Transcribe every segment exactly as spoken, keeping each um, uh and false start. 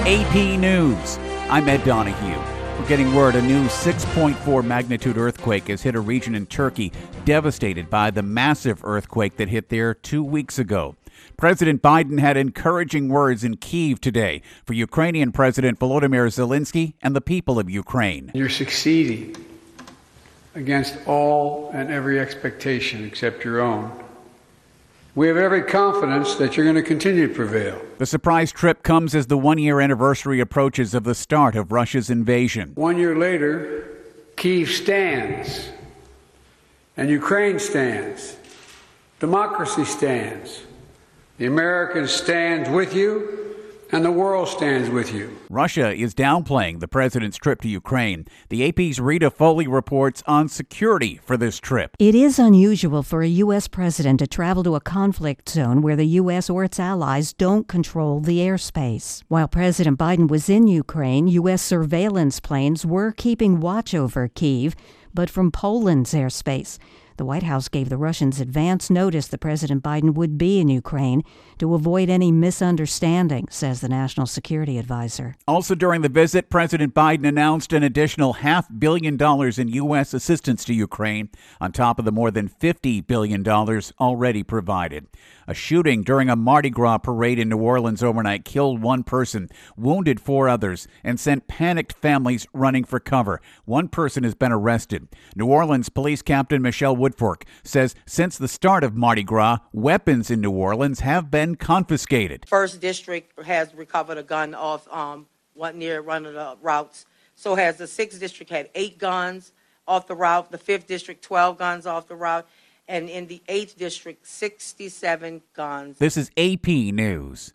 A P News. I'm Ed Donahue. We're getting word a new six point four magnitude earthquake has hit a region in Turkey devastated by the massive earthquake that hit there two weeks ago. President Biden had encouraging words in Kyiv today for Ukrainian President Volodymyr Zelensky and the people of Ukraine. You're succeeding against all and every expectation except your own. We have every confidence that you're going to continue to prevail. The surprise trip comes as the one-year anniversary approaches of the start of Russia's invasion. One year later, Kyiv stands, and Ukraine stands. Democracy stands. The Americans stand with you, and the world stands with you. Russia is downplaying the president's trip to Ukraine. The A P's Rita Foley reports on security for this trip. It is unusual for a U S president to travel to a conflict zone where the U S or its allies don't control the airspace. While President Biden was in Ukraine, U S surveillance planes were keeping watch over Kyiv, but from Poland's airspace. The White House gave the Russians advance notice that President Biden would be in Ukraine to avoid any misunderstanding, says the National Security Advisor. Also during the visit, President Biden announced an additional half billion dollars in U S assistance to Ukraine, on top of the more than fifty billion dollars already provided. A shooting during a Mardi Gras parade in New Orleans overnight killed one person, wounded four others, and sent panicked families running for cover. One person has been arrested. New Orleans Police Captain Michelle Woodfork says since the start of Mardi Gras, weapons in New Orleans have been confiscated. First District has recovered a gun off um, one near one of the routes. So has the Sixth District had eight guns off the route, the Fifth District twelve guns off the route, and in the eighth District, sixty-seven guns. This is A P News.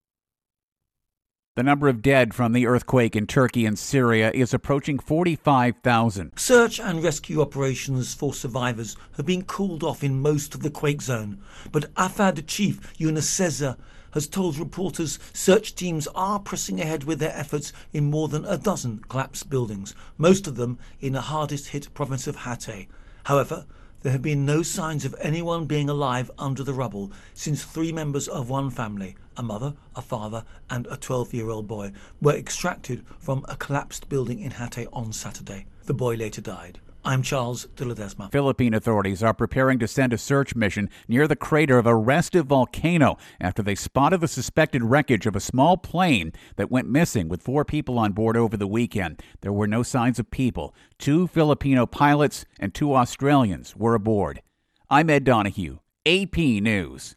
The number of dead from the earthquake in Turkey and Syria is approaching forty-five thousand. Search and rescue operations for survivors have been called off in most of the quake zone, but Afad Chief Yunus Sezer has told reporters search teams are pressing ahead with their efforts in more than a dozen collapsed buildings, most of them in the hardest-hit province of Hatay. However, there have been no signs of anyone being alive under the rubble since three members of one family, a mother, a father and a twelve-year-old boy, were extracted from a collapsed building in Hatay on Saturday. The boy later died. I'm Charles de Ledesma. Philippine authorities are preparing to send a search mission near the crater of a restive volcano after they spotted the suspected wreckage of a small plane that went missing with four people on board over the weekend. There were no signs of people. Two Filipino pilots and two Australians were aboard. I'm Ed Donahue, A P News.